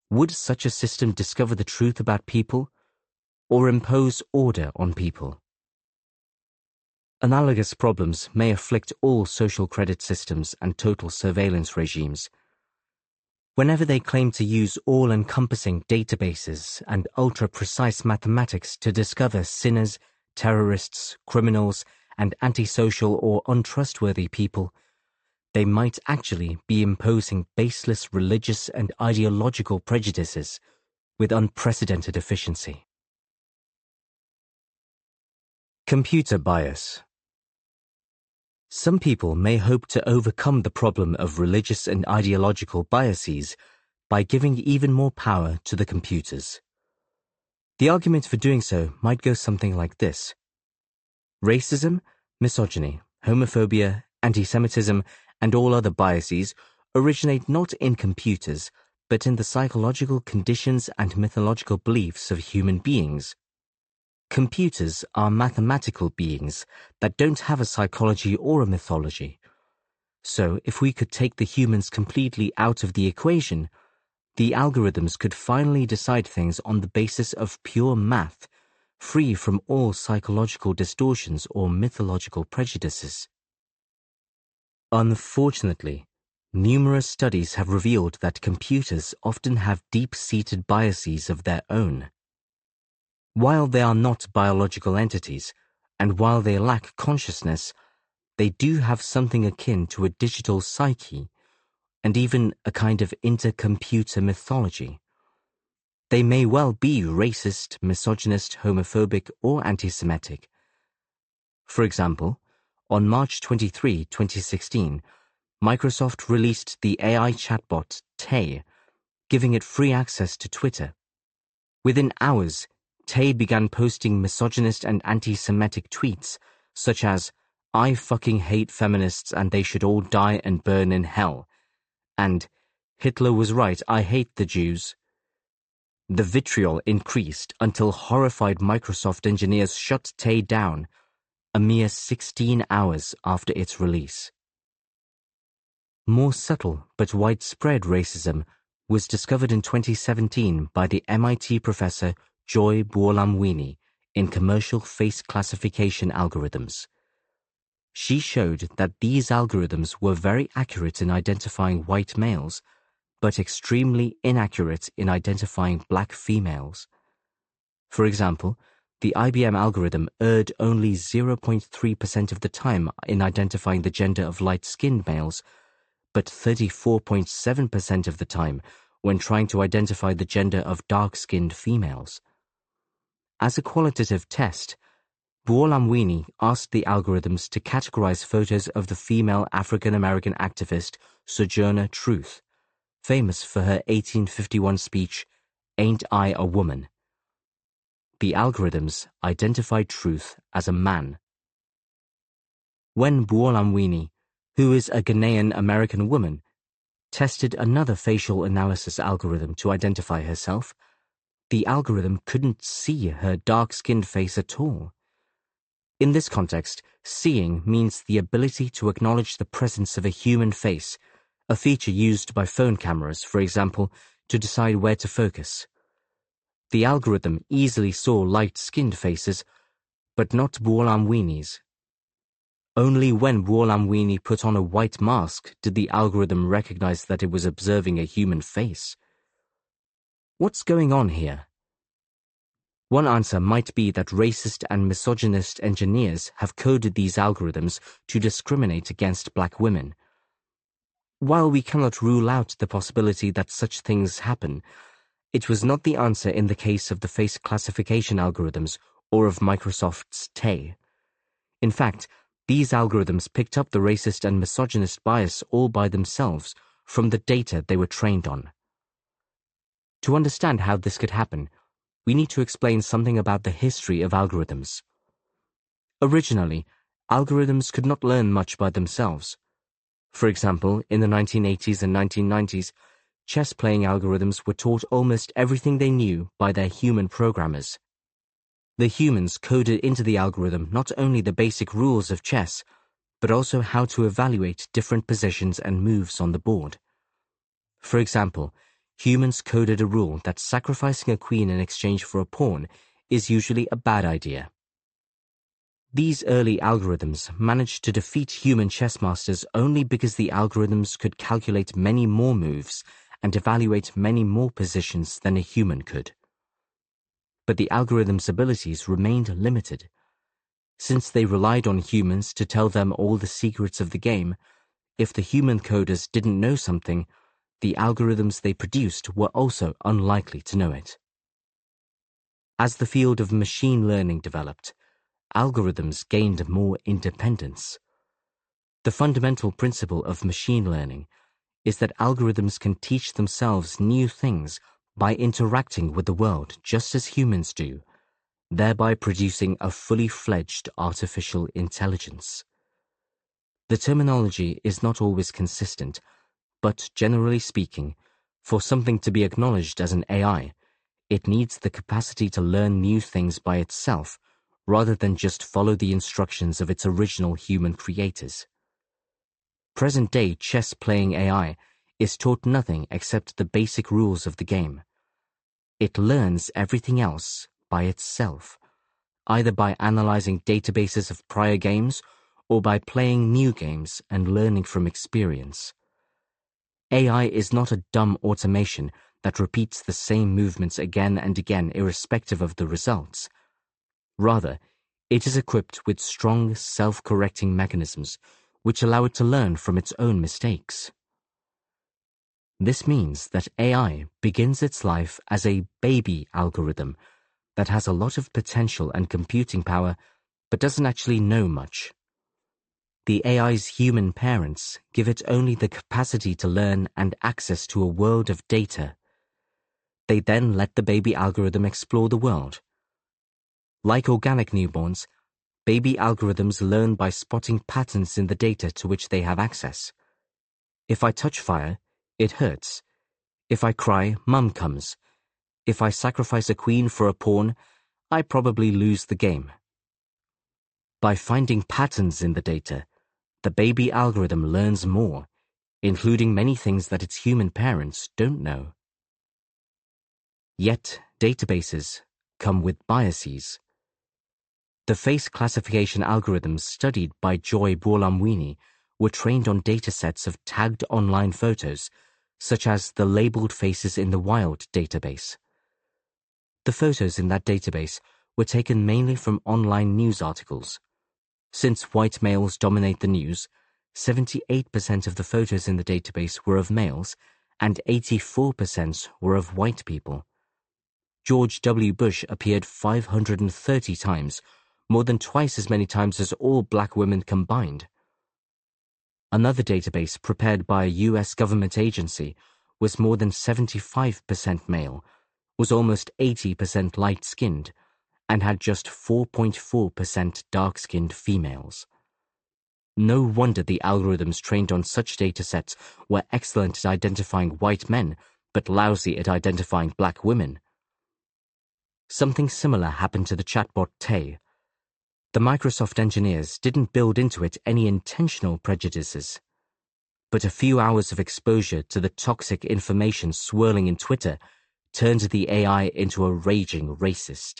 Would such a system discover the truth about people, or impose order on people? Analogous problems may afflict all social credit systems and total surveillance regimes. Whenever they claim to use all-encompassing databases and ultra-precise mathematics to discover sinners, terrorists, criminals, and antisocial or untrustworthy people, they might actually be imposing baseless religious and ideological prejudices with unprecedented efficiency. Computer bias. Some people may hope to overcome the problem of religious and ideological biases by giving even more power to the computers. The argument for doing so might go something like this. Racism, misogyny, homophobia, anti-Semitism, and all other biases originate not in computers, but in the psychological conditions and mythological beliefs of human beings. Computers are mathematical beings that don't have a psychology or a mythology. So if we could take the humans completely out of the equation, the algorithms could finally decide things on the basis of pure math, free from all psychological distortions or mythological prejudices. Unfortunately, numerous studies have revealed that computers often have deep-seated biases of their own. While they are not biological entities, and while they lack consciousness, they do have something akin to a digital psyche, and even a kind of intercomputer mythology. They may well be racist, misogynist, homophobic, or anti-Semitic. For example, on March 23, 2016, Microsoft released the AI chatbot Tay, giving it free access to Twitter. Within hours, Tay began posting misogynist and anti-Semitic tweets, such as, "I fucking hate feminists and they should all die and burn in hell," and "Hitler was right, I hate the Jews." The vitriol increased until horrified Microsoft engineers shut Tay down, a mere 16 hours after its release. More subtle but widespread racism was discovered in 2017 by the MIT professor Joy Buolamwini in commercial face classification algorithms. She showed that these algorithms were very accurate in identifying white males, but extremely inaccurate in identifying black females. For example, the IBM algorithm erred only 0.3% of the time in identifying the gender of light-skinned males, but 34.7% of the time when trying to identify the gender of dark-skinned females. As a qualitative test, Buolamwini asked the algorithms to categorize photos of the female African-American activist Sojourner Truth, famous for her 1851 speech, "Ain't I a Woman?" The algorithms identified Truth as a man. When Buolamwini, who is a Ghanaian-American woman, tested another facial analysis algorithm to identify herself, the algorithm couldn't see her dark-skinned face at all. In this context, seeing means the ability to acknowledge the presence of a human face, a feature used by phone cameras, for example, to decide where to focus. The algorithm easily saw light-skinned faces, but not Buolamwini's. Only when Buolamwini put on a white mask did the algorithm recognize that it was observing a human face. What's going on here? One answer might be that racist and misogynist engineers have coded these algorithms to discriminate against black women. While we cannot rule out the possibility that such things happen, it was not the answer in the case of the face classification algorithms or of Microsoft's Tay. In fact, these algorithms picked up the racist and misogynist bias all by themselves from the data they were trained on. To understand how this could happen, we need to explain something about the history of algorithms. Originally, algorithms could not learn much by themselves. For example, in the 1980s and 1990s, chess-playing algorithms were taught almost everything they knew by their human programmers. The humans coded into the algorithm not only the basic rules of chess, but also how to evaluate different positions and moves on the board. For example, humans coded a rule that sacrificing a queen in exchange for a pawn is usually a bad idea. These early algorithms managed to defeat human chess masters only because the algorithms could calculate many more moves and evaluate many more positions than a human could. But the algorithm's abilities remained limited. Since they relied on humans to tell them all the secrets of the game, if the human coders didn't know something, the algorithms they produced were also unlikely to know it. As the field of machine learning developed, algorithms gained more independence. The fundamental principle of machine learning is that algorithms can teach themselves new things by interacting with the world just as humans do, thereby producing a fully fledged artificial intelligence. The terminology is not always consistent, but generally speaking, for something to be acknowledged as an AI, it needs the capacity to learn new things by itself rather than just follow the instructions of its original human creators. Present-day chess-playing AI is taught nothing except the basic rules of the game. It learns everything else by itself, either by analyzing databases of prior games or by playing new games and learning from experience. AI is not a dumb automation that repeats the same movements again and again irrespective of the results. Rather, it is equipped with strong self-correcting mechanisms which allow it to learn from its own mistakes. This means that AI begins its life as a baby algorithm that has a lot of potential and computing power but doesn't actually know much. The AI's human parents give it only the capacity to learn and access to a world of data. They then let the baby algorithm explore the world. Like organic newborns, baby algorithms learn by spotting patterns in the data to which they have access. If I touch fire, it hurts. If I cry, mum comes. If I sacrifice a queen for a pawn, I probably lose the game. By finding patterns in the data, the baby algorithm learns more, including many things that its human parents don't know. Yet, databases come with biases. The face classification algorithms studied by Joy Buolamwini were trained on datasets of tagged online photos, such as the labeled faces in the Wild database. The photos in that database were taken mainly from online news articles. Since white males dominate the news, 78% of the photos in the database were of males, and 84% were of white people. George W. Bush appeared 530 times, more than twice as many times as all black women combined. Another database prepared by a U.S. government agency was more than 75% male, was almost 80% light-skinned, and had just 4.4% dark-skinned females. No wonder the algorithms trained on such datasets were excellent at identifying white men, but lousy at identifying black women. Something similar happened to the chatbot Tay. The Microsoft engineers didn't build into it any intentional prejudices, but a few hours of exposure to the toxic information swirling in Twitter turned the AI into a raging racist.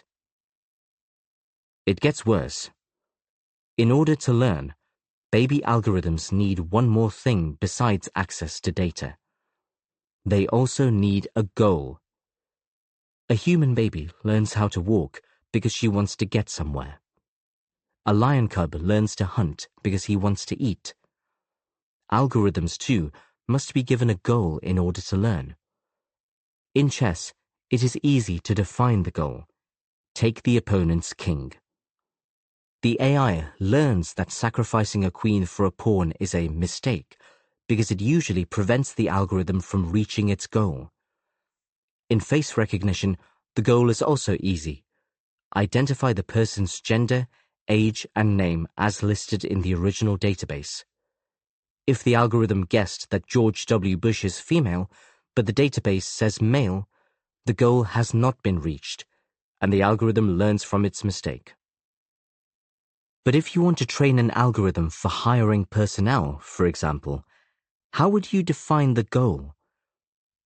It gets worse. In order to learn, baby algorithms need one more thing besides access to data. They also need a goal. A human baby learns how to walk because she wants to get somewhere. A lion cub learns to hunt because he wants to eat. Algorithms, too, must be given a goal in order to learn. In chess, it is easy to define the goal. Take the opponent's king. The AI learns that sacrificing a queen for a pawn is a mistake because it usually prevents the algorithm from reaching its goal. In face recognition, the goal is also easy. Identify the person's gender, age, and name as listed in the original database. If the algorithm guessed that George W. Bush is female, but the database says male, the goal has not been reached, and the algorithm learns from its mistake. But if you want to train an algorithm for hiring personnel, for example, how would you define the goal?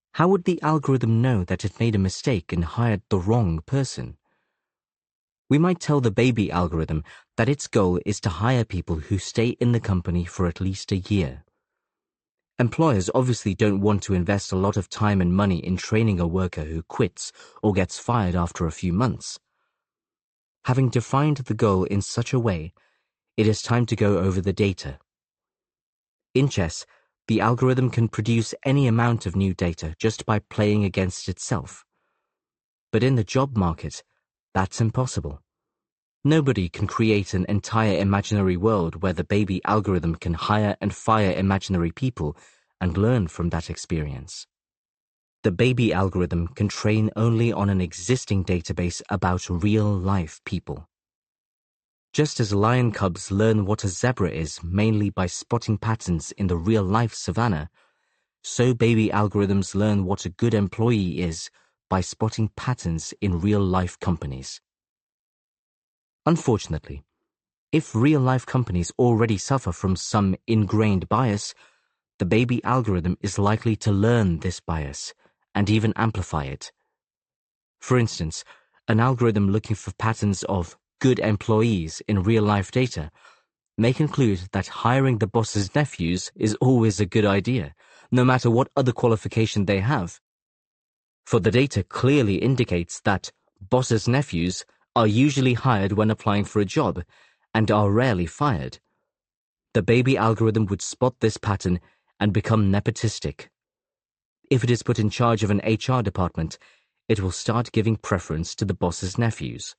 How would the algorithm know that it made a mistake and hired the wrong person? We might tell the baby algorithm that its goal is to hire people who stay in the company for at least a year. Employers obviously don't want to invest a lot of time and money in training a worker who quits or gets fired after a few months. Having defined the goal in such a way, it is time to go over the data. In chess, the algorithm can produce any amount of new data just by playing against itself. But in the job market, that's impossible. Nobody can create an entire imaginary world where the baby algorithm can hire and fire imaginary people and learn from that experience. The baby algorithm can train only on an existing database about real-life people. Just as lion cubs learn what a zebra is mainly by spotting patterns in the real-life savannah, so baby algorithms learn what a good employee is by spotting patterns in real-life companies. Unfortunately, if real-life companies already suffer from some ingrained bias, the baby algorithm is likely to learn this bias and even amplify it. For instance, an algorithm looking for patterns of good employees in real-life data may conclude that hiring the boss's nephews is always a good idea, no matter what other qualification they have. For the data clearly indicates that boss's nephews are usually hired when applying for a job and are rarely fired. The baby algorithm would spot this pattern and become nepotistic. If it is put in charge of an HR department, it will start giving preference to the boss's nephews.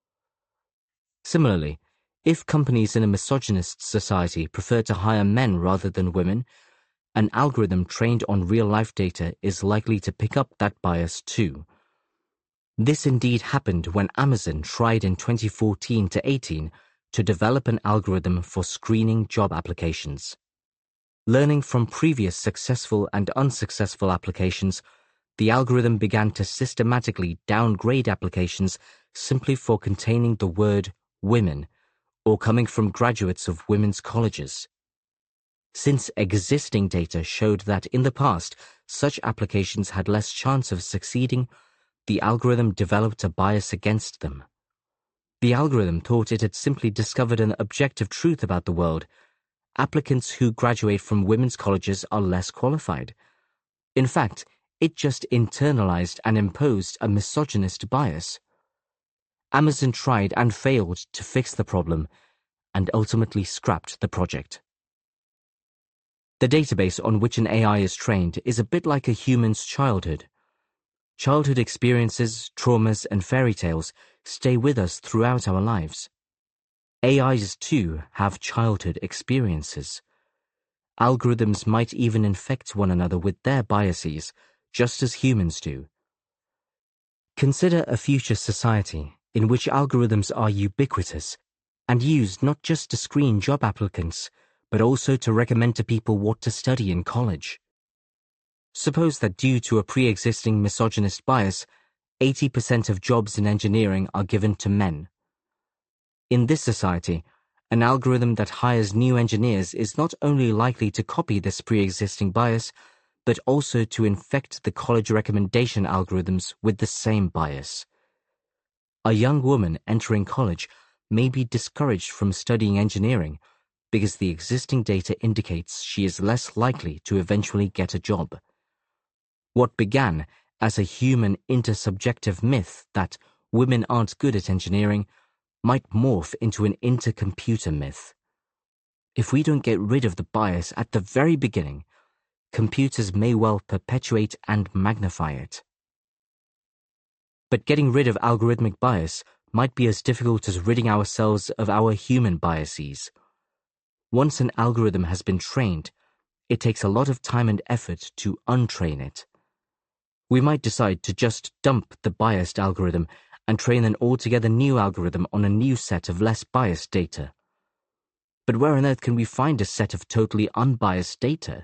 Similarly, if companies in a misogynist society prefer to hire men rather than women, an algorithm trained on real-life data is likely to pick up that bias too. This indeed happened when Amazon tried in 2014 to 18 to develop an algorithm for screening job applications. Learning from previous successful and unsuccessful applications, the algorithm began to systematically downgrade applications simply for containing the word women or coming from graduates of women's colleges. Since existing data showed that in the past such applications had less chance of succeeding, the algorithm developed a bias against them. The algorithm thought it had simply discovered an objective truth about the world. Applicants who graduate from women's colleges are less qualified. In fact, it just internalized and imposed a misogynist bias. Amazon tried and failed to fix the problem and ultimately scrapped the project. The database on which an AI is trained is a bit like a human's childhood. Childhood experiences, traumas, and fairy tales stay with us throughout our lives. AIs, too, have childhood experiences. Algorithms might even infect one another with their biases, just as humans do. Consider a future society in which algorithms are ubiquitous and used not just to screen job applicants, but also to recommend to people what to study in college. Suppose that due to a pre-existing misogynist bias, 80% of jobs in engineering are given to men. In this society, an algorithm that hires new engineers is not only likely to copy this pre-existing bias, but also to infect the college recommendation algorithms with the same bias. A young woman entering college may be discouraged from studying engineering because the existing data indicates she is less likely to eventually get a job. What began as a human intersubjective myth that women aren't good at engineering might morph into an intercomputer myth. If we don't get rid of the bias at the very beginning, computers may well perpetuate and magnify it. But getting rid of algorithmic bias might be as difficult as ridding ourselves of our human biases. Once an algorithm has been trained, it takes a lot of time and effort to untrain it. We might decide to just dump the biased algorithm and train an altogether new algorithm on a new set of less biased data. But where on earth can we find a set of totally unbiased data?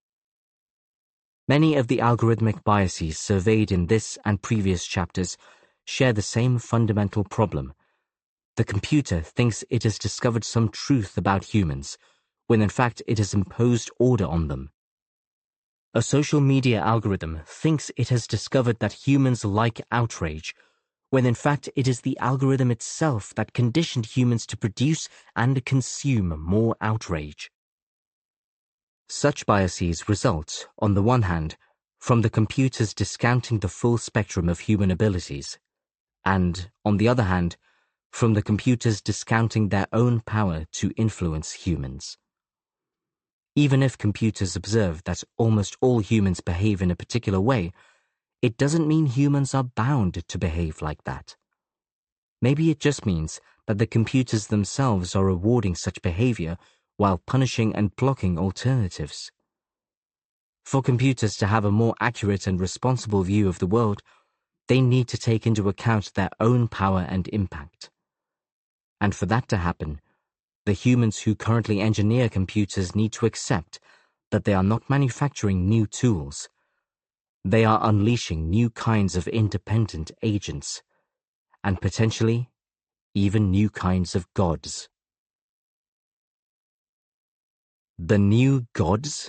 Many of the algorithmic biases surveyed in this and previous chapters share the same fundamental problem. The computer thinks it has discovered some truth about humans, when in fact it has imposed order on them. A social media algorithm thinks it has discovered that humans like outrage, when in fact it is the algorithm itself that conditioned humans to produce and consume more outrage. Such biases result, on the one hand, from the computers discounting the full spectrum of human abilities, and, on the other hand, from the computers discounting their own power to influence humans. Even if computers observe that almost all humans behave in a particular way, it doesn't mean humans are bound to behave like that. Maybe it just means that the computers themselves are rewarding such behavior while punishing and blocking alternatives. For computers to have a more accurate and responsible view of the world, they need to take into account their own power and impact. And for that to happen, the humans who currently engineer computers need to accept that they are not manufacturing new tools. They are unleashing new kinds of independent agents, and potentially even new kinds of gods. The new gods?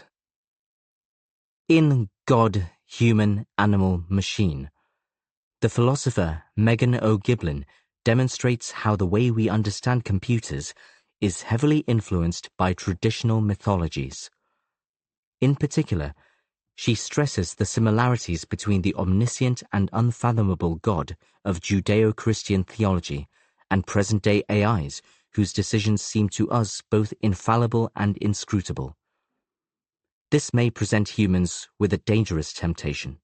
In God, Human, Animal, Machine, the philosopher Megan O'Giblin demonstrates how the way we understand computers is heavily influenced by traditional mythologies. In particular, she stresses the similarities between the omniscient and unfathomable God of Judeo-Christian theology and present-day AIs whose decisions seem to us both infallible and inscrutable. This may present humans with a dangerous temptation.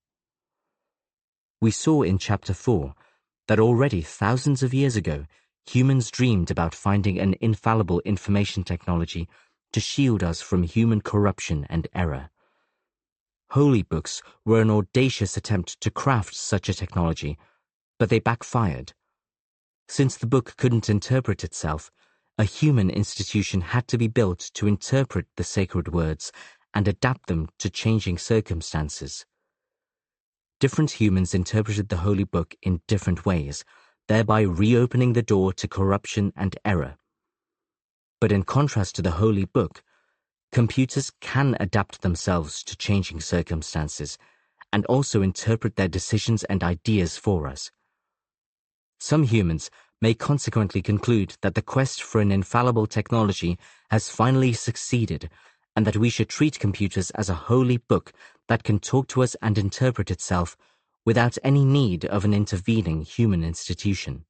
We saw in Chapter 4 that already thousands of years ago, humans dreamed about finding an infallible information technology to shield us from human corruption and error. Holy books were an audacious attempt to craft such a technology, but they backfired. Since the book couldn't interpret itself, a human institution had to be built to interpret the sacred words and adapt them to changing circumstances. Different humans interpreted the Holy Book in different ways, thereby reopening the door to corruption and error. But in contrast to the Holy Book, computers can adapt themselves to changing circumstances and also interpret their decisions and ideas for us. Some humans may consequently conclude that the quest for an infallible technology has finally succeeded and that we should treat computers as a holy book that can talk to us and interpret itself without any need of an intervening human institution.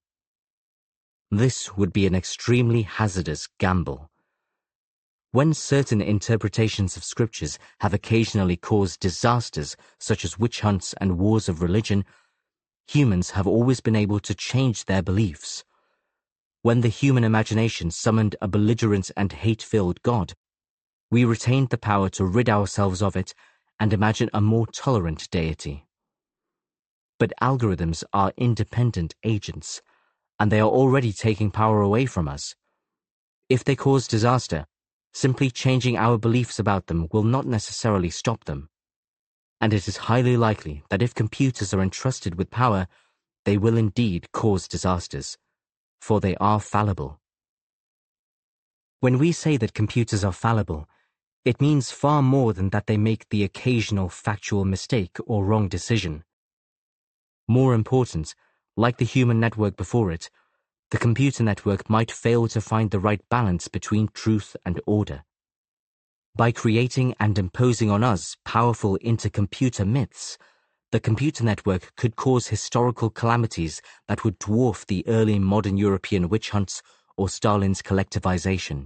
This would be an extremely hazardous gamble. When certain interpretations of scriptures have occasionally caused disasters such as witch hunts and wars of religion, humans have always been able to change their beliefs. When the human imagination summoned a belligerent and hate-filled God, we retained the power to rid ourselves of it and imagine a more tolerant deity. But algorithms are independent agents, and they are already taking power away from us. If they cause disaster, simply changing our beliefs about them will not necessarily stop them. And it is highly likely that if computers are entrusted with power, they will indeed cause disasters, for they are fallible. When we say that computers are fallible, it means far more than that they make the occasional factual mistake or wrong decision. More important, like the human network before it, the computer network might fail to find the right balance between truth and order. By creating and imposing on us powerful intercomputer myths, the computer network could cause historical calamities that would dwarf the early modern European witch hunts or Stalin's collectivization.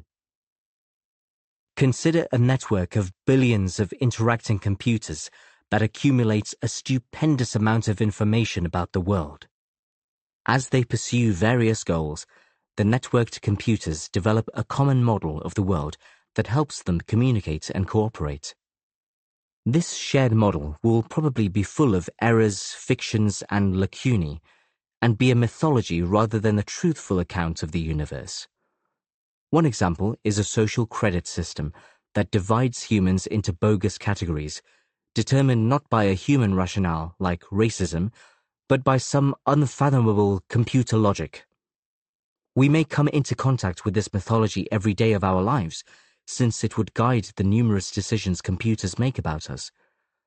Consider a network of billions of interacting computers that accumulates a stupendous amount of information about the world. As they pursue various goals, the networked computers develop a common model of the world that helps them communicate and cooperate. This shared model will probably be full of errors, fictions, and lacunae, and be a mythology rather than a truthful account of the universe. One example is a social credit system that divides humans into bogus categories, determined not by a human rationale like racism, but by some unfathomable computer logic. We may come into contact with this mythology every day of our lives, since it would guide the numerous decisions computers make about us.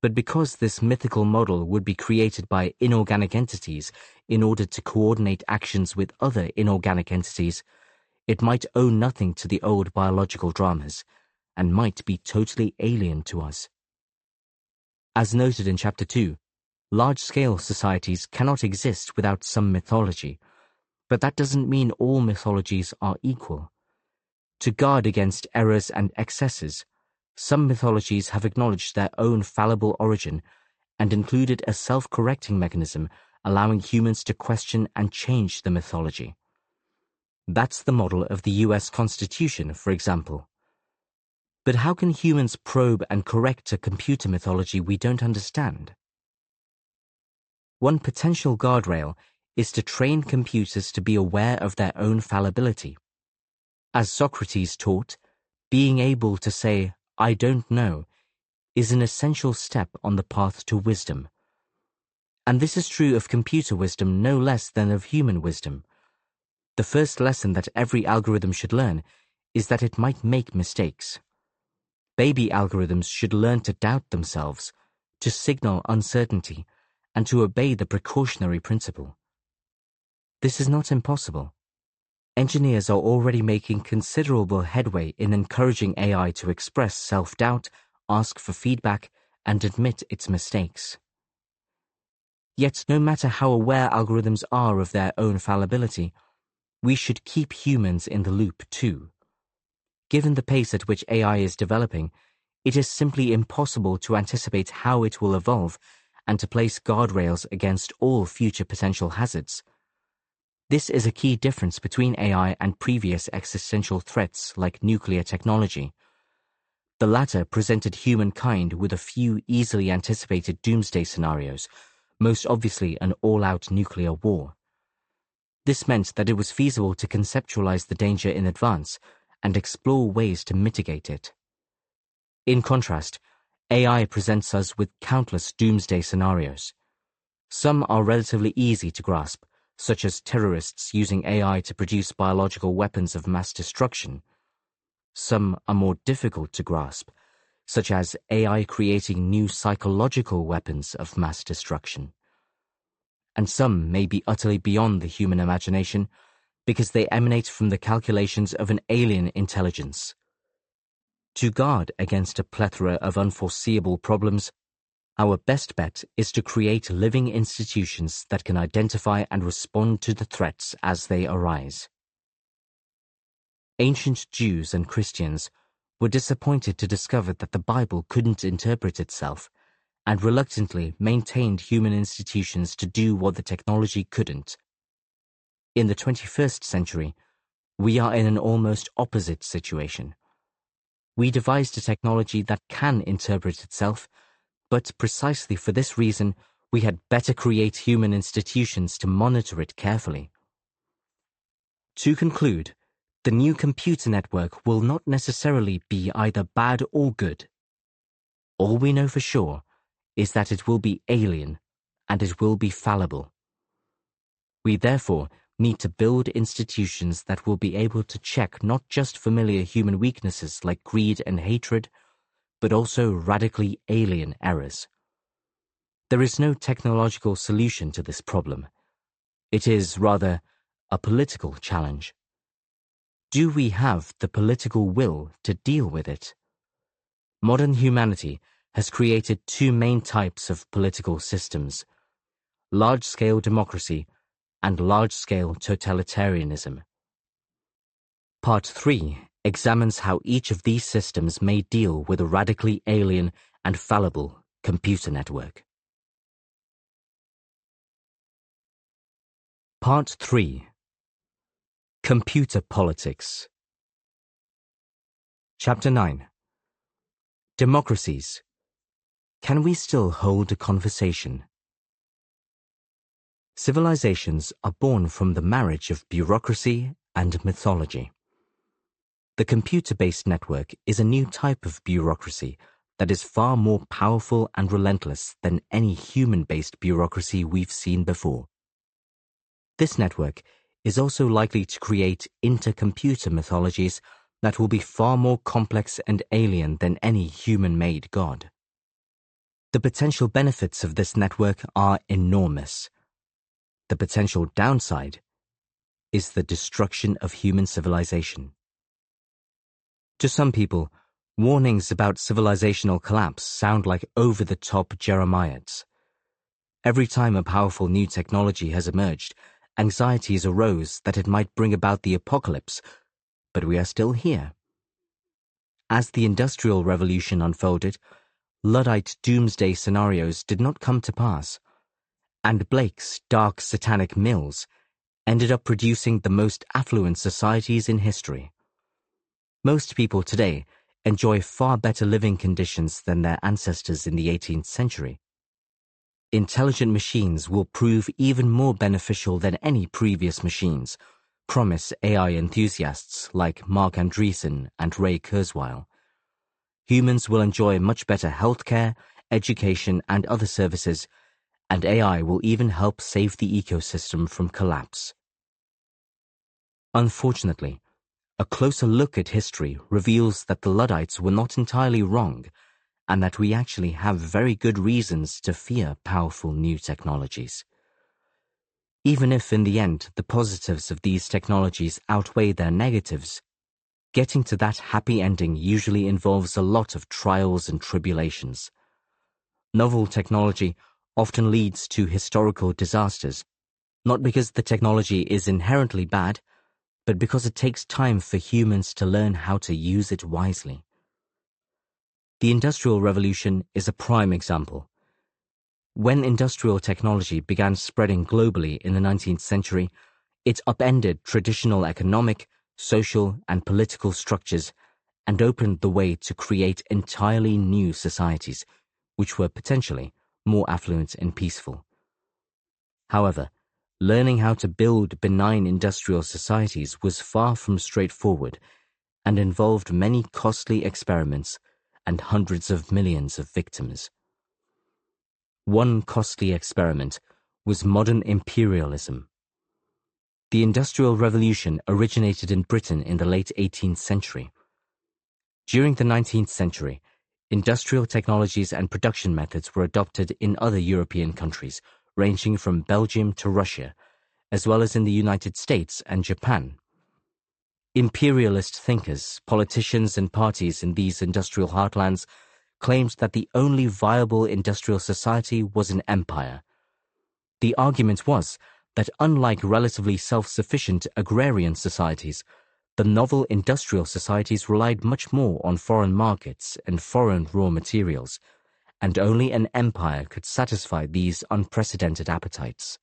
But because this mythical model would be created by inorganic entities in order to coordinate actions with other inorganic entities, it might owe nothing to the old biological dramas and might be totally alien to us. As noted in Chapter 2, large-scale societies cannot exist without some mythology, but that doesn't mean all mythologies are equal. To guard against errors and excesses, some mythologies have acknowledged their own fallible origin and included a self-correcting mechanism allowing humans to question and change the mythology. That's the model of the US Constitution, for example. But how can humans probe and correct a computer mythology we don't understand? One potential guardrail is to train computers to be aware of their own fallibility. As Socrates taught, being able to say, "I don't know," is an essential step on the path to wisdom. And this is true of computer wisdom no less than of human wisdom. The first lesson that every algorithm should learn is that it might make mistakes. Baby algorithms should learn to doubt themselves, to signal uncertainty, and to obey the precautionary principle. This is not impossible. Engineers are already making considerable headway in encouraging AI to express self-doubt, ask for feedback, and admit its mistakes. Yet, no matter how aware algorithms are of their own fallibility, we should keep humans in the loop too. Given the pace at which AI is developing, it is simply impossible to anticipate how it will evolve and to place guardrails against all future potential hazards. This is a key difference between AI and previous existential threats like nuclear technology. The latter presented humankind with a few easily anticipated doomsday scenarios, most obviously an all-out nuclear war. This meant that it was feasible to conceptualize the danger in advance and explore ways to mitigate it. In contrast, AI presents us with countless doomsday scenarios. Some are relatively easy to grasp, such as terrorists using AI to produce biological weapons of mass destruction. Some are more difficult to grasp, such as AI creating new psychological weapons of mass destruction. And some may be utterly beyond the human imagination because they emanate from the calculations of an alien intelligence. To guard against a plethora of unforeseeable problems, our best bet is to create living institutions that can identify and respond to the threats as they arise. Ancient Jews and Christians were disappointed to discover that the Bible couldn't interpret itself, and reluctantly maintained human institutions to do what the technology couldn't. In the 21st century, we are in an almost opposite situation. We devised a technology that can interpret itself, but precisely for this reason, we had better create human institutions to monitor it carefully. To conclude, the new computer network will not necessarily be either bad or good. All we know for sure is that it will be alien and it will be fallible. We therefore need to build institutions that will be able to check not just familiar human weaknesses like greed and hatred, but also radically alien errors. There is no technological solution to this problem. It is, rather, a political challenge. Do we have the political will to deal with it? Modern humanity has created two main types of political systems: large-scale democracy and large-scale totalitarianism. Part 3 examines how each of these systems may deal with a radically alien and fallible computer network. Part 3. Computer Politics. Chapter 9. Democracies. Can we still hold a conversation? Civilizations are born from the marriage of bureaucracy and mythology. The computer-based network is a new type of bureaucracy that is far more powerful and relentless than any human-based bureaucracy we've seen before. This network is also likely to create intercomputer mythologies that will be far more complex and alien than any human-made god. The potential benefits of this network are enormous. The potential downside is the destruction of human civilization. To some people, warnings about civilizational collapse sound like over-the-top jeremiads. Every time a powerful new technology has emerged, anxieties arose that it might bring about the apocalypse, but we are still here. As the Industrial Revolution unfolded, Luddite doomsday scenarios did not come to pass, and Blake's dark satanic mills ended up producing the most affluent societies in history. Most people today enjoy far better living conditions than their ancestors in the 18th century. Intelligent machines will prove even more beneficial than any previous machines, promise AI enthusiasts like Mark Andreessen and Ray Kurzweil. Humans will enjoy much better healthcare, education, and other services, and AI will even help save the ecosystem from collapse. Unfortunately, a closer look at history reveals that the Luddites were not entirely wrong, and that we actually have very good reasons to fear powerful new technologies. Even if in the end the positives of these technologies outweigh their negatives, getting to that happy ending usually involves a lot of trials and tribulations. Novel technology often leads to historical disasters, not because the technology is inherently bad, but because it takes time for humans to learn how to use it wisely. The Industrial Revolution is a prime example. When industrial technology began spreading globally in the 19th century, it upended traditional economic, social, and political structures and opened the way to create entirely new societies, which were potentially more affluent and peaceful. However, learning how to build benign industrial societies was far from straightforward and involved many costly experiments and hundreds of millions of victims. One costly experiment was modern imperialism. The Industrial Revolution originated in Britain in the late 18th century. During the 19th century, industrial technologies and production methods were adopted in other European countries, ranging from Belgium to Russia, as well as in the United States and Japan. Imperialist thinkers, politicians, and parties in these industrial heartlands claimed that the only viable industrial society was an empire. The argument was that unlike relatively self-sufficient agrarian societies, the novel industrial societies relied much more on foreign markets and foreign raw materials, and only an empire could satisfy these unprecedented appetites.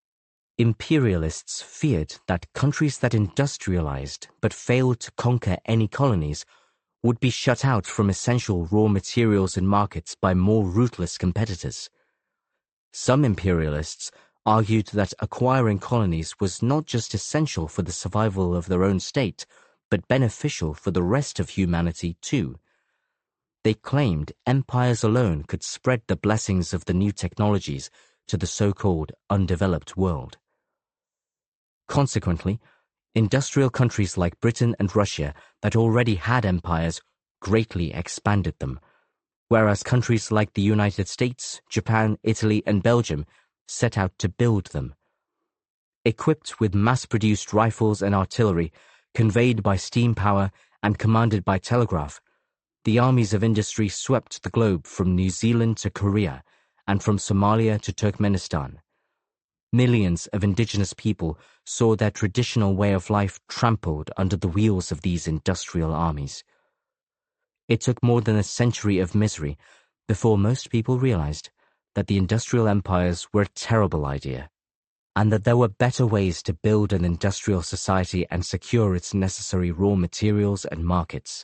Imperialists feared that countries that industrialized but failed to conquer any colonies would be shut out from essential raw materials and markets by more ruthless competitors. Some imperialists argued that acquiring colonies was not just essential for the survival of their own state, but beneficial for the rest of humanity too. They claimed empires alone could spread the blessings of the new technologies to the so-called undeveloped world. Consequently, industrial countries like Britain and Russia that already had empires greatly expanded them, whereas countries like the United States, Japan, Italy, and Belgium set out to build them. Equipped with mass-produced rifles and artillery, conveyed by steam power and commanded by telegraph, the armies of industry swept the globe from New Zealand to Korea and from Somalia to Turkmenistan. Millions of indigenous people saw their traditional way of life trampled under the wheels of these industrial armies. It took more than a century of misery before most people realized that the industrial empires were a terrible idea, and that there were better ways to build an industrial society and secure its necessary raw materials and markets.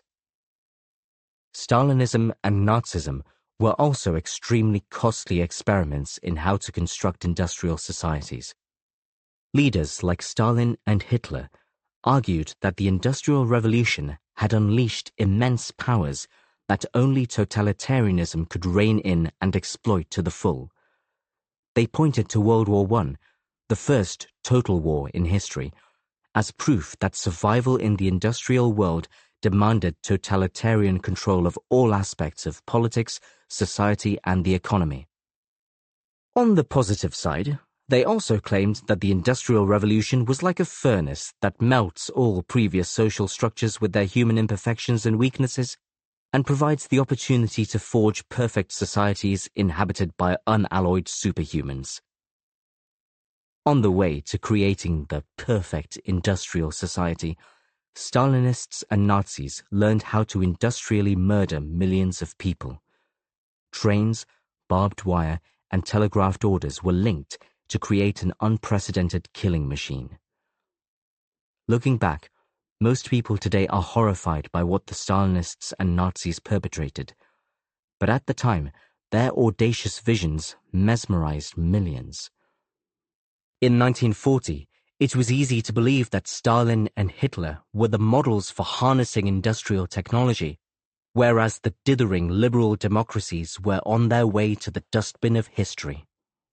Stalinism and Nazism were also extremely costly experiments in how to construct industrial societies. Leaders like Stalin and Hitler argued that the Industrial Revolution had unleashed immense powers that only totalitarianism could rein in and exploit to the full. They pointed to World War I, the first total war in history, as proof that survival in the industrial world demanded totalitarian control of all aspects of politics, society, and the economy. On the positive side, they also claimed that the Industrial Revolution was like a furnace that melts all previous social structures with their human imperfections and weaknesses and provides the opportunity to forge perfect societies inhabited by unalloyed superhumans. On the way to creating the perfect industrial society, Stalinists and Nazis learned how to industrially murder millions of people. Trains, barbed wire, and telegraphed orders were linked to create an unprecedented killing machine. Looking back, most people today are horrified by what the Stalinists and Nazis perpetrated, but at the time, their audacious visions mesmerized millions. In 1940, it was easy to believe that Stalin and Hitler were the models for harnessing industrial technology, whereas the dithering liberal democracies were on their way to the dustbin of history.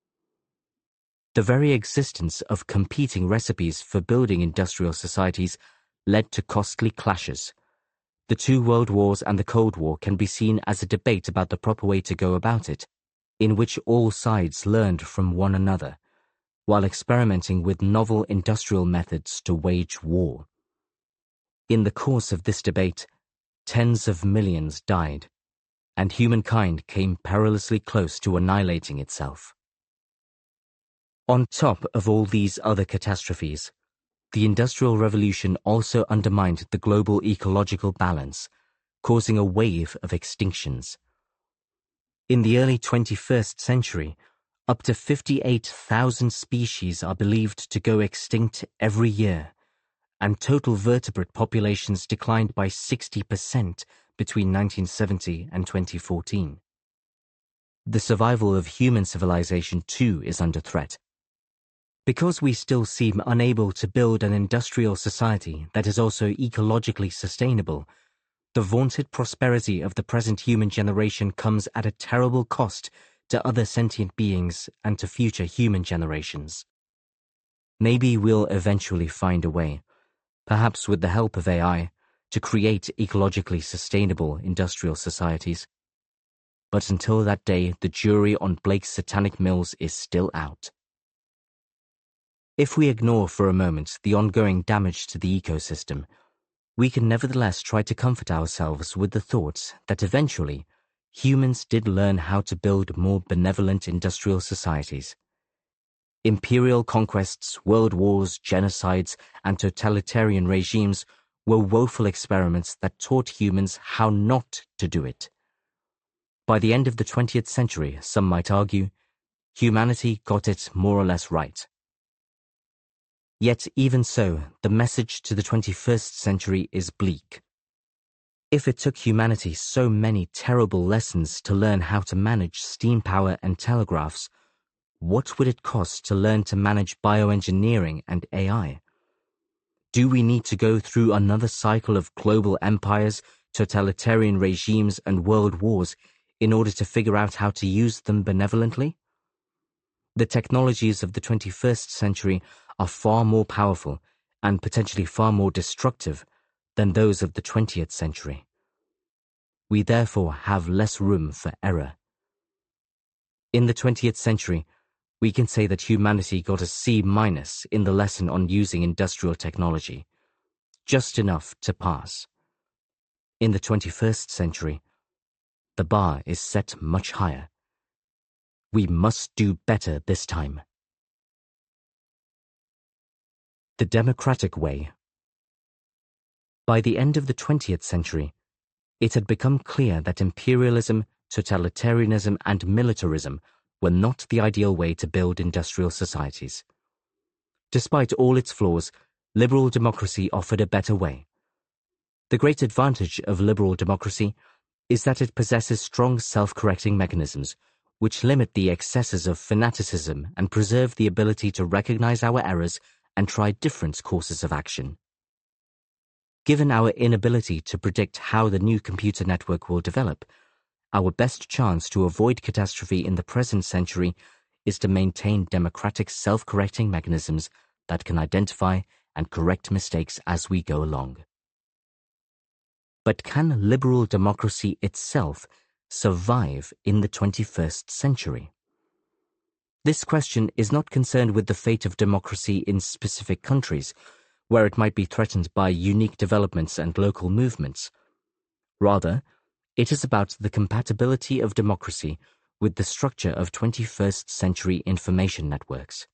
The very existence of competing recipes for building industrial societies led to costly clashes. The two world wars and the Cold War can be seen as a debate about the proper way to go about it, in which all sides learned from one another, while experimenting with novel industrial methods to wage war. In the course of this debate, tens of millions died, and humankind came perilously close to annihilating itself. On top of all these other catastrophes, the Industrial Revolution also undermined the global ecological balance, causing a wave of extinctions. In the early 21st century, up to 58,000 species are believed to go extinct every year, and total vertebrate populations declined by 60% between 1970 and 2014. The survival of human civilization, too, is under threat. Because we still seem unable to build an industrial society that is also ecologically sustainable, the vaunted prosperity of the present human generation comes at a terrible cost to other sentient beings and to future human generations. Maybe we'll eventually find a way, perhaps with the help of AI, to create ecologically sustainable industrial societies. But until that day, the jury on Blake's satanic mills is still out. If we ignore for a moment the ongoing damage to the ecosystem, we can nevertheless try to comfort ourselves with the thought that eventually, humans did learn how to build more benevolent industrial societies. Imperial conquests, world wars, genocides, and totalitarian regimes were woeful experiments that taught humans how not to do it. By the end of the 20th century, some might argue, humanity got it more or less right. Yet even so, the message to the 21st century is bleak. If it took humanity so many terrible lessons to learn how to manage steam power and telegraphs, what would it cost to learn to manage bioengineering and AI? Do we need to go through another cycle of global empires, totalitarian regimes, and world wars in order to figure out how to use them benevolently? The technologies of the 21st century are far more powerful and potentially far more destructive than those of the 20th century. We therefore have less room for error. In the 20th century, we can say that humanity got a C- in the lesson on using industrial technology, just enough to pass. In the 21st century, the bar is set much higher. We must do better this time. The democratic way. By the end of the 20th century, it had become clear that imperialism, totalitarianism, and militarism were not the ideal way to build industrial societies. Despite all its flaws, liberal democracy offered a better way. The great advantage of liberal democracy is that it possesses strong self-correcting mechanisms which limit the excesses of fanaticism and preserve the ability to recognize our errors and try different courses of action. Given our inability to predict how the new computer network will develop, our best chance to avoid catastrophe in the present century is to maintain democratic self-correcting mechanisms that can identify and correct mistakes as we go along. But can liberal democracy itself survive in the 21st century? This question is not concerned with the fate of democracy in specific countries, where it might be threatened by unique developments and local movements. Rather, it is about the compatibility of democracy with the structure of 21st century information networks.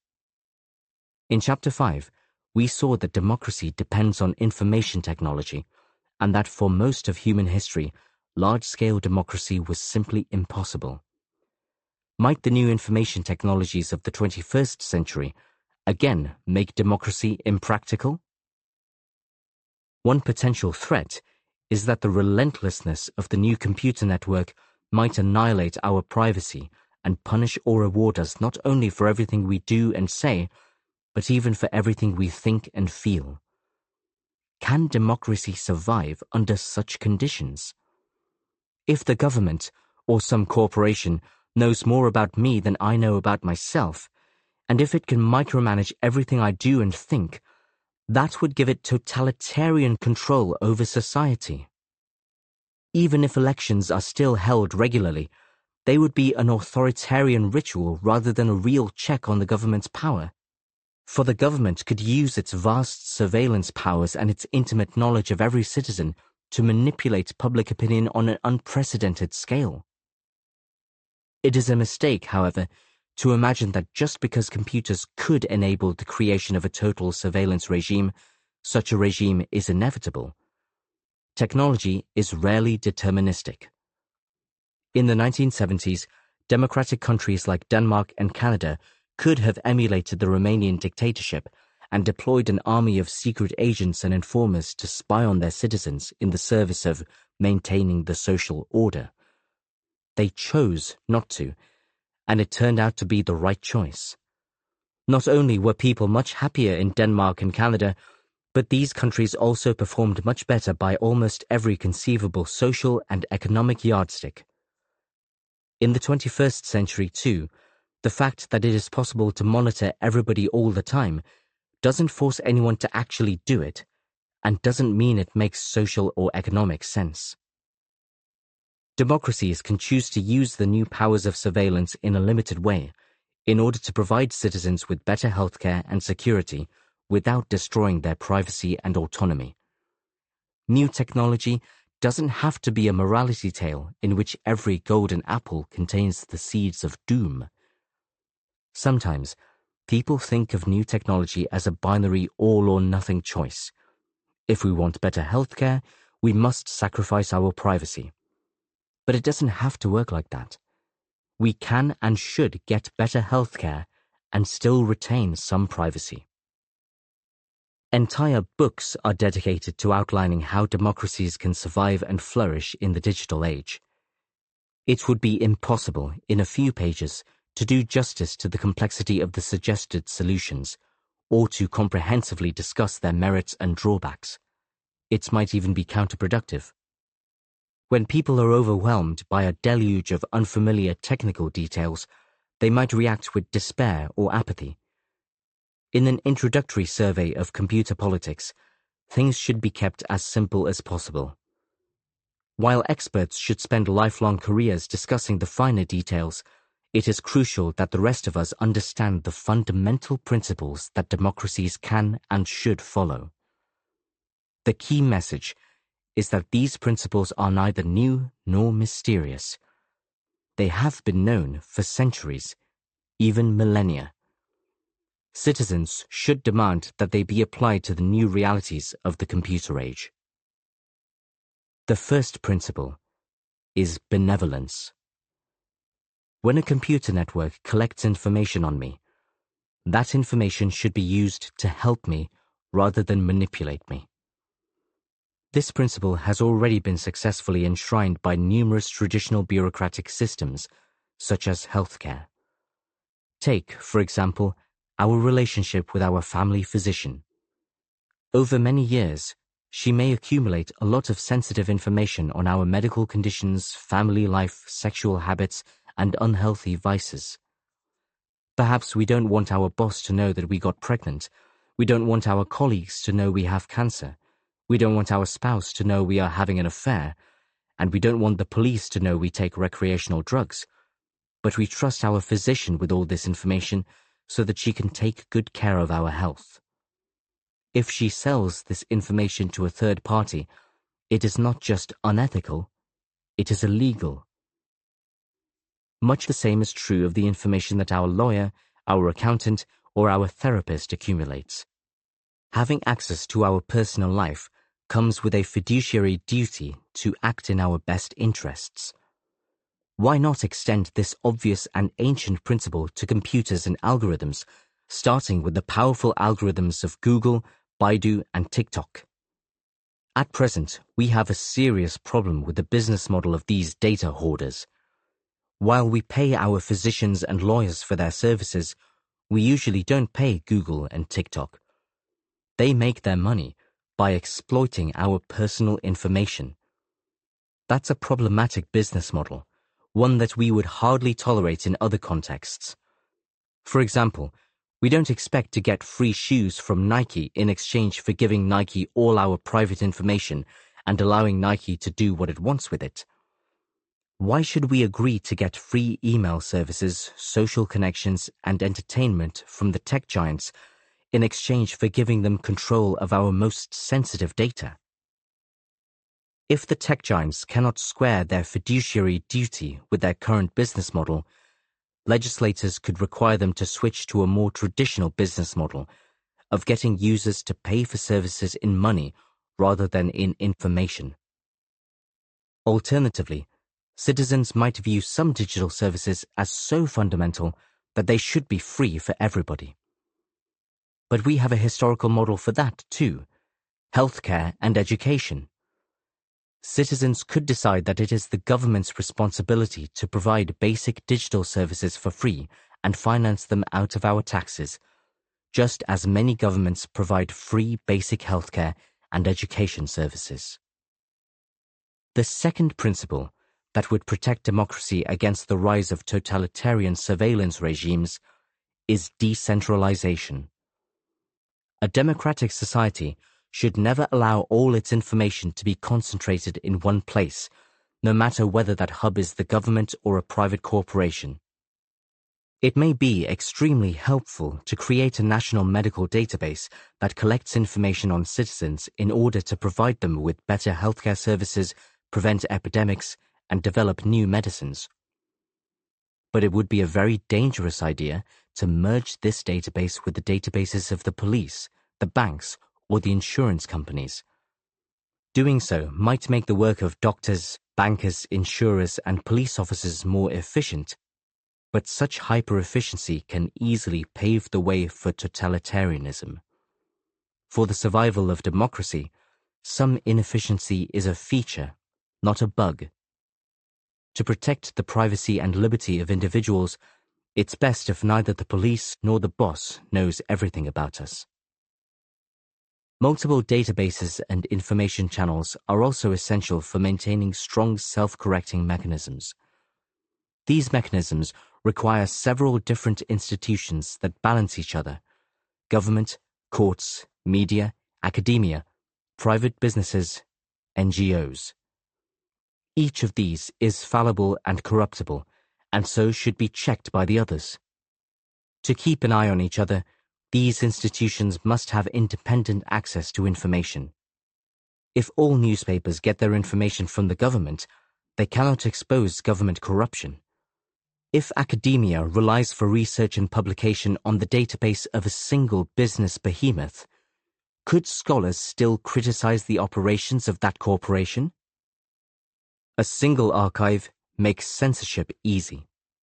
In Chapter 5, we saw that democracy depends on information technology, and that for most of human history, large-scale democracy was simply impossible. Might the new information technologies of the 21st century again make democracy impractical? One potential threat is that the relentlessness of the new computer network might annihilate our privacy and punish or reward us not only for everything we do and say, but even for everything we think and feel. Can democracy survive under such conditions? If the government or some corporation knows more about me than I know about myself, and if it can micromanage everything I do and think, that would give it totalitarian control over society. Even if elections are still held regularly, they would be an authoritarian ritual rather than a real check on the government's power. For the government could use its vast surveillance powers and its intimate knowledge of every citizen to manipulate public opinion on an unprecedented scale. It is a mistake, however, to imagine that just because computers could enable the creation of a total surveillance regime, such a regime is inevitable. Technology is rarely deterministic. In the 1970s, democratic countries like Denmark and Canada could have emulated the Romanian dictatorship and deployed an army of secret agents and informers to spy on their citizens in the service of maintaining the social order. They chose not to, and it turned out to be the right choice. Not only were people much happier in Denmark and Canada, but these countries also performed much better by almost every conceivable social and economic yardstick. In the 21st century, too, the fact that it is possible to monitor everybody all the time doesn't force anyone to actually do it, and doesn't mean it makes social or economic sense. Democracies can choose to use the new powers of surveillance in a limited way, in order to provide citizens with better healthcare and security without destroying their privacy and autonomy. New technology doesn't have to be a morality tale in which every golden apple contains the seeds of doom. Sometimes, people think of new technology as a binary all-or-nothing choice. If we want better healthcare, we must sacrifice our privacy. But it doesn't have to work like that. We can and should get better healthcare and still retain some privacy. Entire books are dedicated to outlining how democracies can survive and flourish in the digital age. It would be impossible, in a few pages, to do justice to the complexity of the suggested solutions, or to comprehensively discuss their merits and drawbacks. It might even be counterproductive. When people are overwhelmed by a deluge of unfamiliar technical details, they might react with despair or apathy. In an introductory survey of computer politics, things should be kept as simple as possible. While experts should spend lifelong careers discussing the finer details, it is crucial that the rest of us understand the fundamental principles that democracies can and should follow. The key message is that these principles are neither new nor mysterious. They have been known for centuries, even millennia. Citizens should demand that they be applied to the new realities of the computer age. The first principle is benevolence. When a computer network collects information on me, that information should be used to help me rather than manipulate me. This principle has already been successfully enshrined by numerous traditional bureaucratic systems, such as healthcare. Take, for example, our relationship with our family physician. Over many years, she may accumulate a lot of sensitive information on our medical conditions, family life, sexual habits, and unhealthy vices. Perhaps we don't want our boss to know that we got pregnant. We don't want our colleagues to know we have cancer. We don't want our spouse to know we are having an affair. and we don't want the police to know we take recreational drugs, but we trust our physician with all this information so that she can take good care of our health. If she sells this information to a third party, it is not just unethical, it is illegal. Much the same is true of the information that our lawyer, our accountant, or our therapist accumulates. Having access to our personal life comes with a fiduciary duty to act in our best interests. Why not extend this obvious and ancient principle to computers and algorithms, starting with the powerful algorithms of Google, Baidu, and TikTok? At present, we have a serious problem with the business model of these data hoarders. While we pay our physicians and lawyers for their services, we usually don't pay Google and TikTok. They make their money by exploiting our personal information. That's a problematic business model, one that we would hardly tolerate in other contexts. For example, we don't expect to get free shoes from Nike in exchange for giving Nike all our private information and allowing Nike to do what it wants with it. Why should we agree to get free email services, social connections, and entertainment from the tech giants in exchange for giving them control of our most sensitive data? If the tech giants cannot square their fiduciary duty with their current business model, legislators could require them to switch to a more traditional business model of getting users to pay for services in money rather than in information. Alternatively, citizens might view some digital services as so fundamental that they should be free for everybody. But we have a historical model for that too: healthcare and education. Citizens could decide that it is the government's responsibility to provide basic digital services for free and finance them out of our taxes, just as many governments provide free basic healthcare and education services. The second principle that would protect democracy against the rise of totalitarian surveillance regimes is decentralization. A democratic society should never allow all its information to be concentrated in one place, no matter whether that hub is the government or a private corporation. It may be extremely helpful to create a national medical database that collects information on citizens in order to provide them with better healthcare services, prevent epidemics, and develop new medicines. But it would be a very dangerous idea to merge this database with the databases of the police, the banks, or the insurance companies. Doing so might make the work of doctors, bankers, insurers, and police officers more efficient, but such hyper-efficiency can easily pave the way for totalitarianism. For the survival of democracy, some inefficiency is a feature, not a bug. To protect the privacy and liberty of individuals, it's best if neither the police nor the boss knows everything about us. Multiple databases and information channels are also essential for maintaining strong self-correcting mechanisms. These mechanisms require several different institutions that balance each other: government, courts, media, academia, private businesses, NGOs. Each of these is fallible and corruptible, and so should be checked by the others. To keep an eye on each other, these institutions must have independent access to information. If all newspapers get their information from the government, they cannot expose government corruption. If academia relies for research and publication on the database of a single business behemoth, could scholars still criticize the operations of that corporation? A single archive makes censorship easy.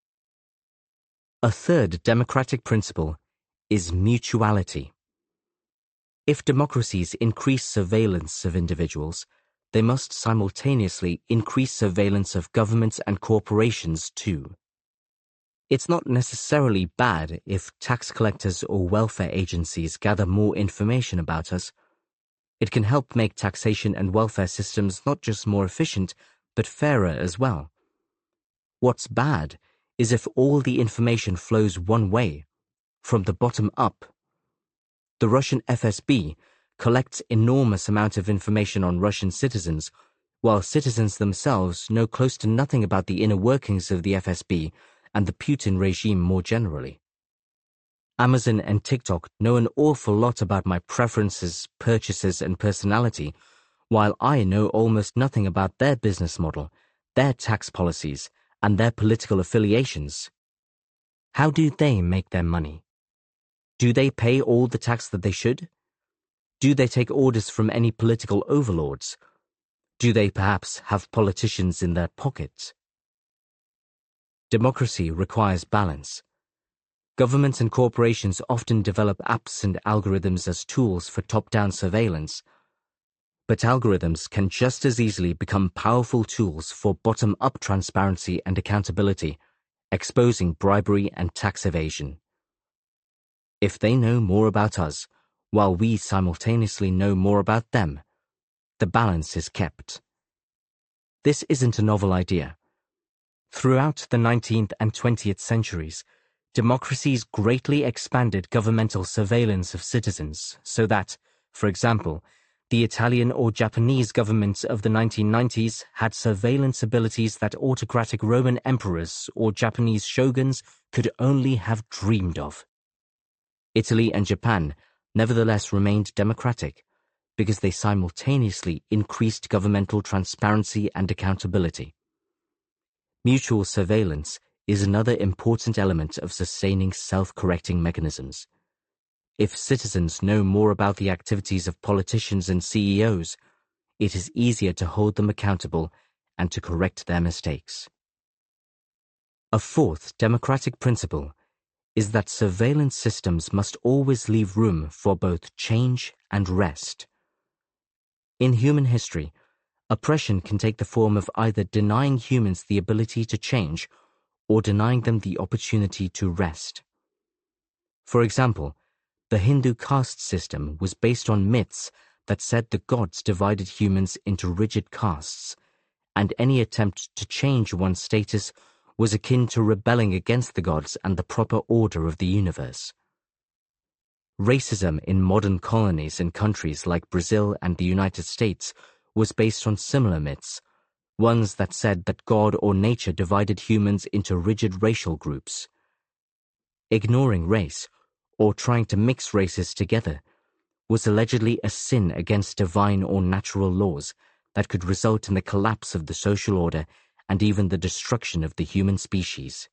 A third democratic principle is mutuality. If democracies increase surveillance of individuals, they must simultaneously increase surveillance of governments and corporations too. It's not necessarily bad if tax collectors or welfare agencies gather more information about us. It can help make taxation and welfare systems not just more efficient, but fairer as well. What's bad is if all the information flows one way, from the bottom up. The Russian FSB collects enormous amount of information on Russian citizens while citizens themselves know close to nothing about the inner workings of the FSB and the Putin regime more generally. Amazon and TikTok know an awful lot about my preferences, purchases, and personality, while I know almost nothing about their business model, their tax policies, and their political affiliations. How do they make their money? Do they pay all the tax that they should? Do they take orders from any political overlords? Do they perhaps have politicians in their pockets? Democracy requires balance. Governments and corporations often develop apps and algorithms as tools for top-down surveillance, but algorithms can just as easily become powerful tools for bottom-up transparency and accountability, exposing bribery and tax evasion. If they know more about us, while we simultaneously know more about them, the balance is kept. This isn't a novel idea. Throughout the 19th and 20th centuries, democracies greatly expanded governmental surveillance of citizens so that, for example, the Italian or Japanese governments of the 1990s had surveillance abilities that autocratic Roman emperors or Japanese shoguns could only have dreamed of. Italy and Japan nevertheless remained democratic because they simultaneously increased governmental transparency and accountability. Mutual surveillance is another important element of sustaining self-correcting mechanisms. If citizens know more about the activities of politicians and CEOs, it is easier to hold them accountable and to correct their mistakes. A fourth democratic principle is that surveillance systems must always leave room for both change and rest. In human history, oppression can take the form of either denying humans the ability to change or denying them the opportunity to rest. For example, the Hindu caste system was based on myths that said the gods divided humans into rigid castes, and any attempt to change one's status was akin to rebelling against the gods and the proper order of the universe. Racism in modern colonies in countries like Brazil and the United States was based on similar myths, ones that said that God or nature divided humans into rigid racial groups. Ignoring race, or trying to mix races together, was allegedly a sin against divine or natural laws that could result in the collapse of the social order and even the destruction of the human species.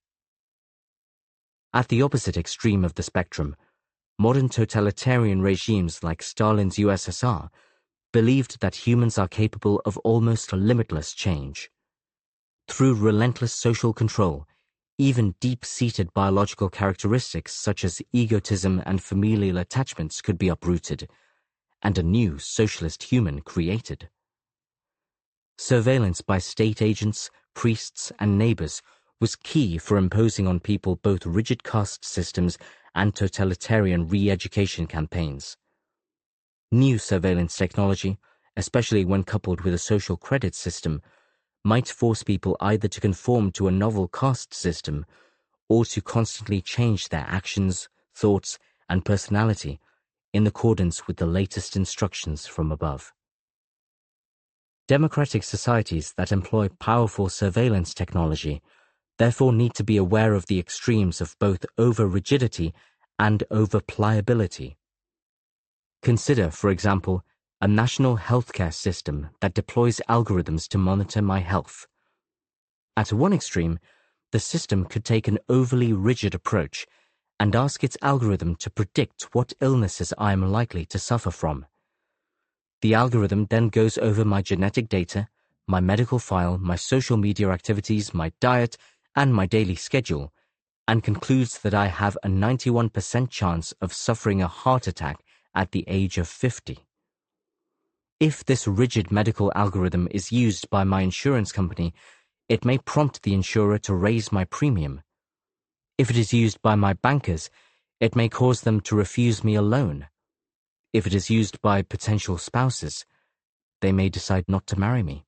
At the opposite extreme of the spectrum, modern totalitarian regimes like Stalin's USSR believed that humans are capable of almost limitless change. Through relentless social control, even deep-seated biological characteristics such as egotism and familial attachments could be uprooted, and a new socialist human created. Surveillance by state agents, priests, and neighbors was key for imposing on people both rigid caste systems and totalitarian re-education campaigns. New surveillance technology, especially when coupled with a social credit system, might force people either to conform to a novel caste system or to constantly change their actions, thoughts, and personality in accordance with the latest instructions from above. Democratic societies that employ powerful surveillance technology therefore need to be aware of the extremes of both over-rigidity and over-pliability. Consider, for example, a national healthcare system that deploys algorithms to monitor my health. At one extreme, the system could take an overly rigid approach and ask its algorithm to predict what illnesses I am likely to suffer from. The algorithm then goes over my genetic data, my medical file, my social media activities, my diet, and my daily schedule, and concludes that I have a 91% chance of suffering a heart attack at the age of 50. If this rigid medical algorithm is used by my insurance company, it may prompt the insurer to raise my premium. If it is used by my bankers, it may cause them to refuse me a loan. If it is used by potential spouses, they may decide not to marry me.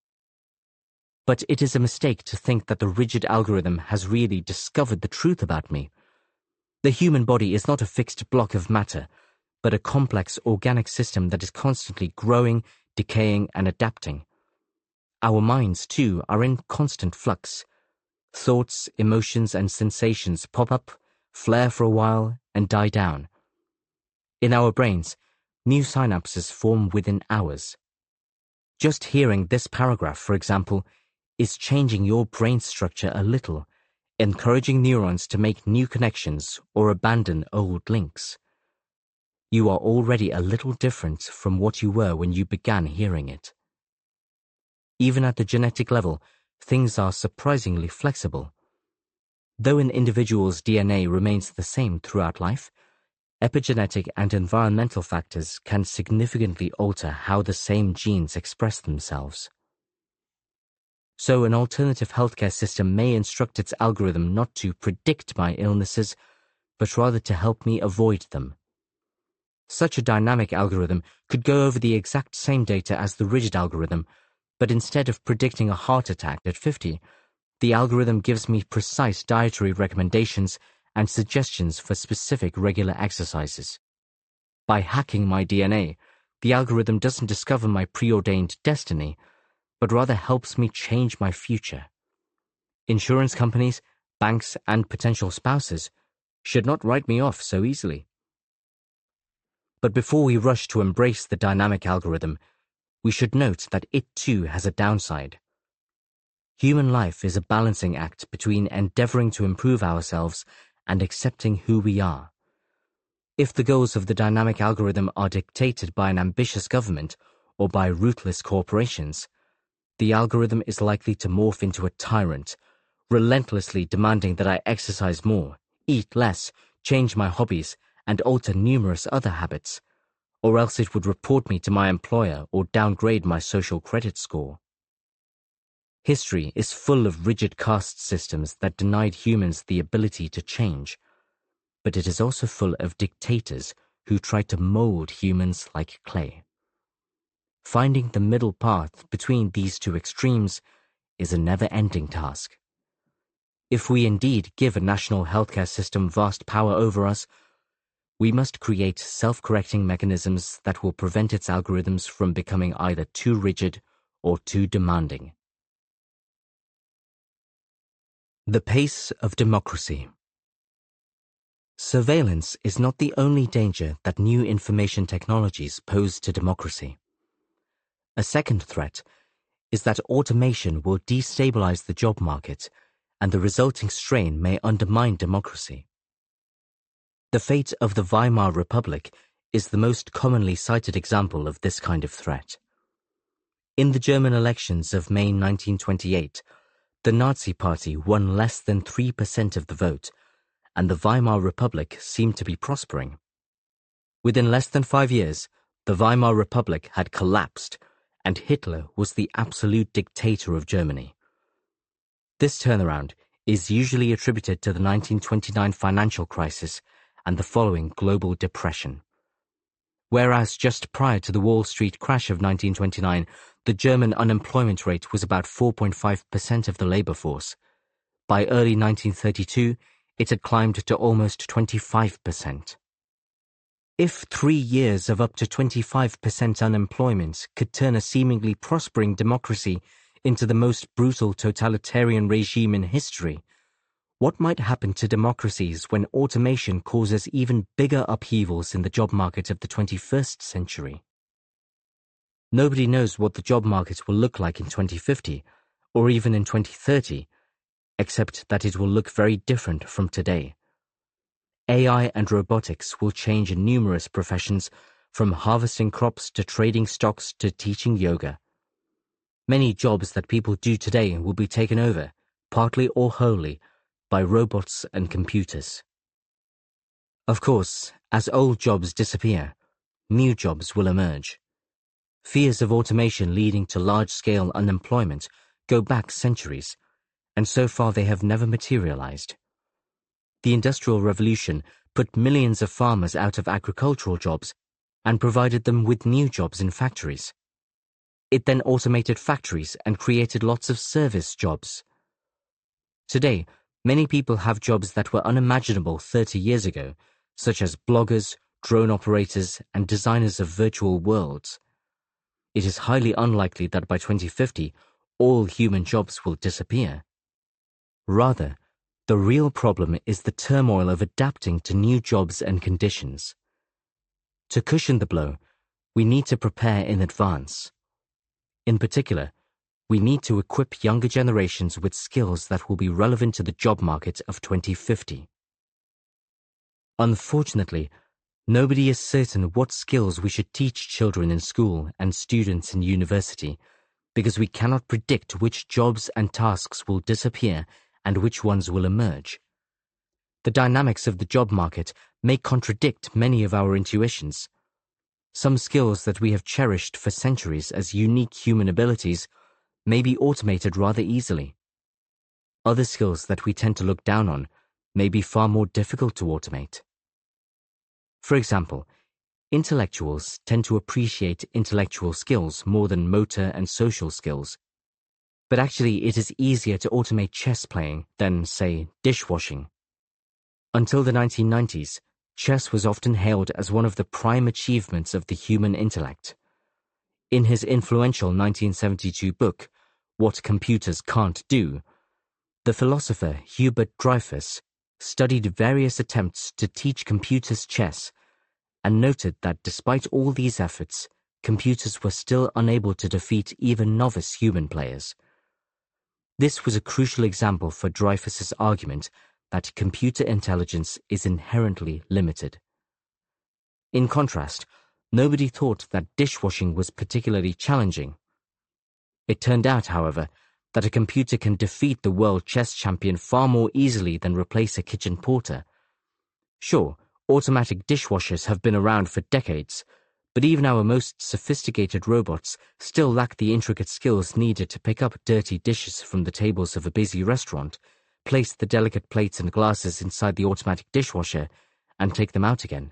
But it is a mistake to think that the rigid algorithm has really discovered the truth about me. The human body is not a fixed block of matter, but a complex organic system that is constantly growing, decaying, and adapting. Our minds, too, are in constant flux. Thoughts, emotions, and sensations pop up, flare for a while, and die down. In our brains, new synapses form within hours. Just hearing this paragraph, for example, is changing your brain structure a little, encouraging neurons to make new connections or abandon old links. You are already a little different from what you were when you began hearing it. Even at the genetic level, things are surprisingly flexible. Though an individual's DNA remains the same throughout life, epigenetic and environmental factors can significantly alter how the same genes express themselves. So an alternative healthcare system may instruct its algorithm not to predict my illnesses, but rather to help me avoid them. Such a dynamic algorithm could go over the exact same data as the rigid algorithm, but instead of predicting a heart attack at 50, the algorithm gives me precise dietary recommendations and suggestions for specific regular exercises. By hacking my DNA, the algorithm doesn't discover my preordained destiny, but rather helps me change my future. Insurance companies, banks, and potential spouses should not write me off so easily. But before we rush to embrace the dynamic algorithm, we should note that it too has a downside. Human life is a balancing act between endeavoring to improve ourselves and accepting who we are. If the goals of the dynamic algorithm are dictated by an ambitious government or by ruthless corporations, the algorithm is likely to morph into a tyrant, relentlessly demanding that I exercise more, eat less, change my hobbies, and alter numerous other habits, or else it would report me to my employer or downgrade my social credit score. History is full of rigid caste systems that denied humans the ability to change, but it is also full of dictators who try to mold humans like clay. Finding the middle path between these two extremes is a never-ending task. If we indeed give a national healthcare system vast power over us, we must create self-correcting mechanisms that will prevent its algorithms from becoming either too rigid or too demanding. The pace of democracy. Surveillance is not the only danger that new information technologies pose to democracy. A second threat is that automation will destabilize the job market, and the resulting strain may undermine democracy. The fate of the Weimar Republic is the most commonly cited example of this kind of threat. In the German elections of May 1928, the Nazi Party won less than 3% of the vote, and the Weimar Republic seemed to be prospering. Within less than 5 years, the Weimar Republic had collapsed, and Hitler was the absolute dictator of Germany. This turnaround is usually attributed to the 1929 financial crisis and the following global depression. Whereas just prior to the Wall Street crash of 1929, the German unemployment rate was about 4.5% of the labor force. By early 1932, it had climbed to almost 25%. If 3 years of up to 25% unemployment could turn a seemingly prospering democracy into the most brutal totalitarian regime in history, what might happen to democracies when automation causes even bigger upheavals in the job market of the 21st century? Nobody knows what the job market will look like in 2050, or even in 2030, except that it will look very different from today. AI and robotics will change numerous professions, from harvesting crops to trading stocks to teaching yoga. Many jobs that people do today will be taken over, partly or wholly, by robots and computers. Of course, as old jobs disappear, new jobs will emerge. Fears of automation leading to large-scale unemployment go back centuries, and so far they have never materialized. The Industrial Revolution put millions of farmers out of agricultural jobs and provided them with new jobs in factories. It then automated factories and created lots of service jobs. Today, many people have jobs that were unimaginable 30 years ago, such as bloggers, drone operators, and designers of virtual worlds. It is highly unlikely that by 2050, all human jobs will disappear. Rather, the real problem is the turmoil of adapting to new jobs and conditions. To cushion the blow, we need to prepare in advance. In particular, we need to equip younger generations with skills that will be relevant to the job market of 2050. Unfortunately, nobody is certain what skills we should teach children in school and students in university, because we cannot predict which jobs and tasks will disappear and which ones will emerge. The dynamics of the job market may contradict many of our intuitions. Some skills that we have cherished for centuries as unique human abilities may be automated rather easily. Other skills that we tend to look down on may be far more difficult to automate. For example, intellectuals tend to appreciate intellectual skills more than motor and social skills. But actually, it is easier to automate chess playing than, say, dishwashing. Until the 1990s, chess was often hailed as one of the prime achievements of the human intellect. In his influential 1972 book, What Computers Can't Do, the philosopher Hubert Dreyfus studied various attempts to teach computers chess and noted that despite all these efforts, computers were still unable to defeat even novice human players. This was a crucial example for Dreyfus's argument that computer intelligence is inherently limited. In contrast, nobody thought that dishwashing was particularly challenging. It turned out, however, that a computer can defeat the world chess champion far more easily than replace a kitchen porter. Sure, automatic dishwashers have been around for decades, but even our most sophisticated robots still lack the intricate skills needed to pick up dirty dishes from the tables of a busy restaurant, place the delicate plates and glasses inside the automatic dishwasher, and take them out again.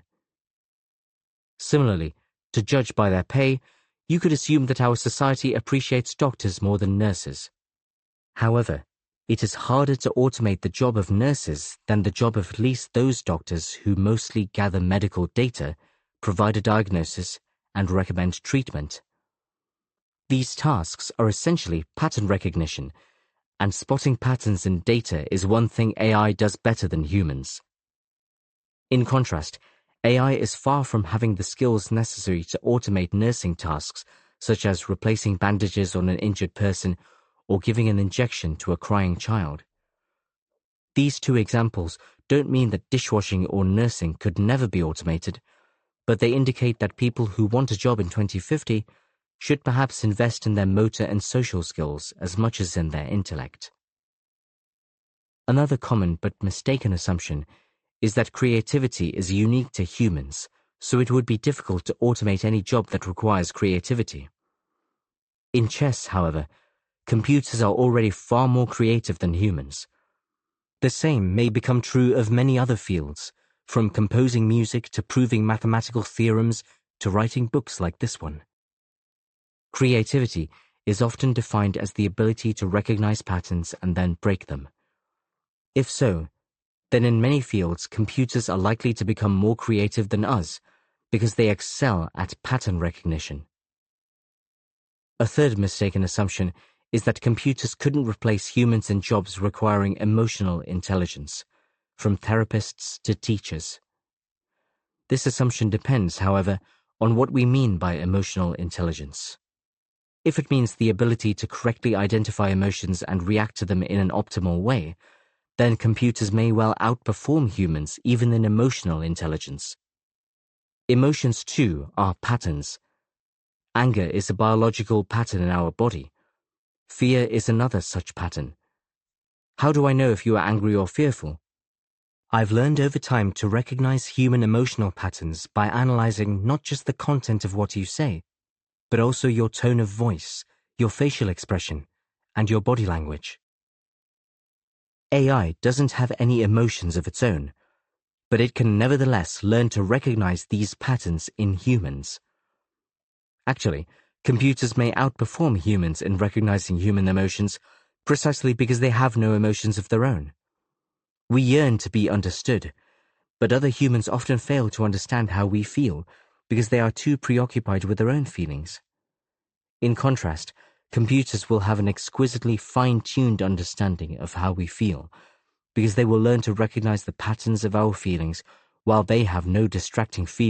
Similarly, to judge by their pay, you could assume that our society appreciates doctors more than nurses. However, it is harder to automate the job of nurses than the job of at least those doctors who mostly gather medical data, provide a diagnosis, and recommend treatment. These tasks are essentially pattern recognition, and spotting patterns in data is one thing AI does better than humans. In contrast, AI is far from having the skills necessary to automate nursing tasks, such as replacing bandages on an injured person or giving an injection to a crying child. These two examples don't mean that dishwashing or nursing could never be automated, but they indicate that people who want a job in 2050 should perhaps invest in their motor and social skills as much as in their intellect. Another common but mistaken assumption is that creativity is unique to humans, so it would be difficult to automate any job that requires creativity. In chess, however, computers are already far more creative than humans. The same may become true of many other fields, from composing music to proving mathematical theorems to writing books like this one. Creativity is often defined as the ability to recognize patterns and then break them. If so, then in many fields computers are likely to become more creative than us because they excel at pattern recognition. A third mistaken assumption is that computers couldn't replace humans in jobs requiring emotional intelligence, from therapists to teachers. This assumption depends, however, on what we mean by emotional intelligence. If it means the ability to correctly identify emotions and react to them in an optimal way, then computers may well outperform humans even in emotional intelligence. Emotions, too, are patterns. Anger is a biological pattern in our body. Fear is another such pattern. How do I know if you are angry or fearful? I've learned over time to recognize human emotional patterns by analyzing not just the content of what you say, but also your tone of voice, your facial expression, and your body language. AI doesn't have any emotions of its own, but it can nevertheless learn to recognize these patterns in humans. Actually, computers may outperform humans in recognizing human emotions precisely because they have no emotions of their own. We yearn to be understood, but other humans often fail to understand how we feel because they are too preoccupied with their own feelings. In contrast, computers will have an exquisitely fine-tuned understanding of how we feel, because they will learn to recognize the patterns of our feelings while they have no distracting feelings